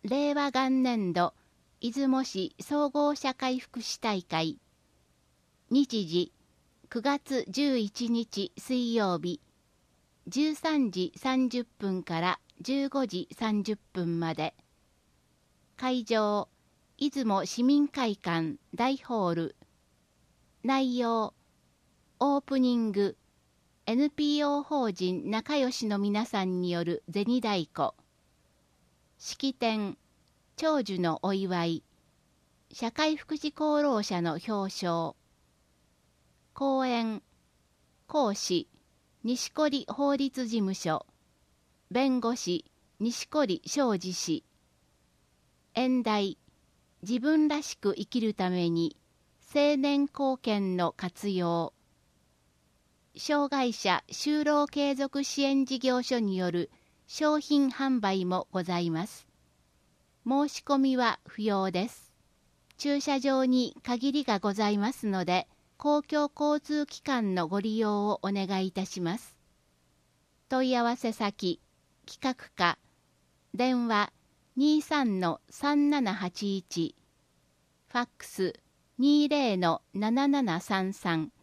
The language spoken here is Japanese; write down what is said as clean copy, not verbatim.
令和元年度出雲市総合社会福祉大会。日時9月11日水曜日、13時30分から15時30分まで。会場、出雲市民会館大ホール。内容、オープニング、NPO 法人仲良しの皆さんによる銭太鼓。式典、長寿のお祝い。社会福祉功労者の表彰。講演、講師、西堀法律事務所。弁護士、西堀昌司氏。演題、自分らしく生きるために青年貢献の活用。障害者就労継続支援事業所による商品販売もございます。申し込みは不要です。駐車場に限りがございますので、公共交通機関のご利用をお願いいたします。問い合わせ先、企画課、電話23-3781、ファックス20-7733